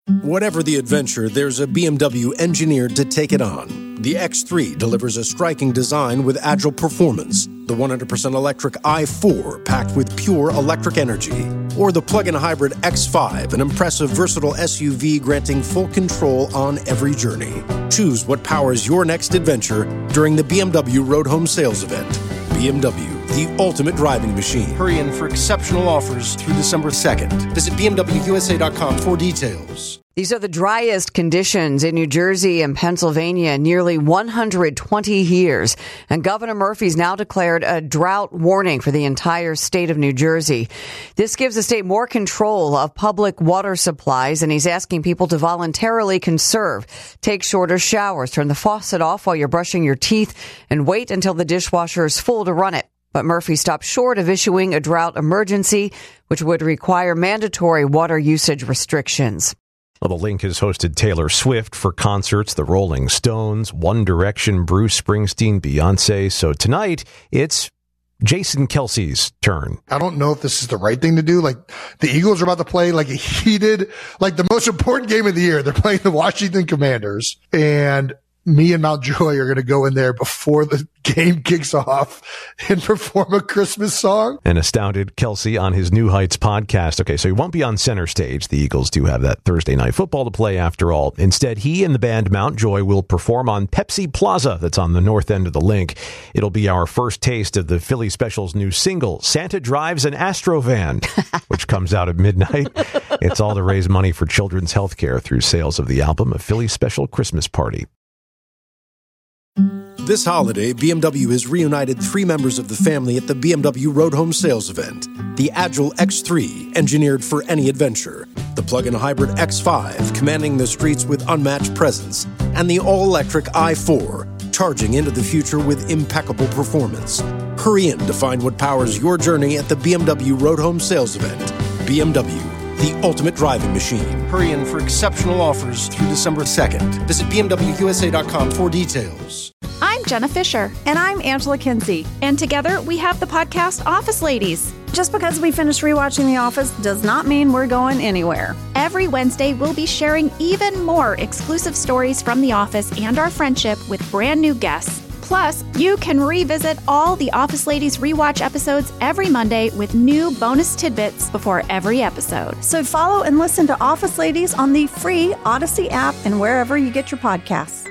Whatever the adventure, there's a BMW engineered to take it on. The X3 delivers a striking design with agile performance. The 100% electric i4 packed with pure electric energy. Or the plug-in hybrid X5, an impressive versatile SUV granting full control on every journey. Choose what powers your next adventure during the BMW Road Home Sales Event. BMW, the ultimate driving machine. Hurry in for exceptional offers through December 2nd. Visit BMWUSA.com for details. These are the driest conditions in New Jersey and Pennsylvania in nearly 120 years. And Governor Murphy's now declared a drought warning for the entire state of New Jersey. This gives the state more control of public water supplies, and he's asking people to voluntarily conserve. Take shorter showers, turn the faucet off while you're brushing your teeth, and wait until the dishwasher is full to run it. But Murphy stopped short of issuing a drought emergency, which would require mandatory water usage restrictions. Well, the Link has hosted Taylor Swift for concerts, the Rolling Stones, One Direction, Bruce Springsteen, Beyonce. So tonight, it's Jason Kelce's turn. I don't know if this is the right thing to do. Like, the Eagles are about to play like a heated, like the most important game of the year. They're playing the Washington Commanders, and me and Mountjoy are going to go in there before the game kicks off and perform a Christmas song. And astounded Kelce on his New Heights podcast. Okay, so he won't be on center stage. The Eagles do have that Thursday night football to play after all. Instead, he and the band Mountjoy will perform on Pepsi Plaza that's on the north end of the Link. It'll be our first taste of the Philly Special's new single, Santa Drives an Astrovan, which comes out at midnight. It's all to raise money for children's health care through sales of the album, A Philly Special Christmas Party. This holiday, BMW has reunited 3 members of the family at the BMW Road Home Sales Event. The Agile X3, engineered for any adventure. The plug-in hybrid X5, commanding the streets with unmatched presence. And the all-electric i4, charging into the future with impeccable performance. Hurry in to find what powers your journey at the BMW Road Home Sales Event. BMW, the ultimate driving machine. Hurry in for exceptional offers through December 2nd. Visit BMWUSA.com for details. I'm Jenna Fisher. And I'm Angela Kinsey. And together we have the podcast Office Ladies. Just because we finished rewatching The Office does not mean we're going anywhere. Every Wednesday, we'll be sharing even more exclusive stories from The Office and our friendship with brand new guests. Plus, you can revisit all the Office Ladies rewatch episodes every Monday with new bonus tidbits before every episode. So follow and listen to Office Ladies on the free Odyssey app and wherever you get your podcasts.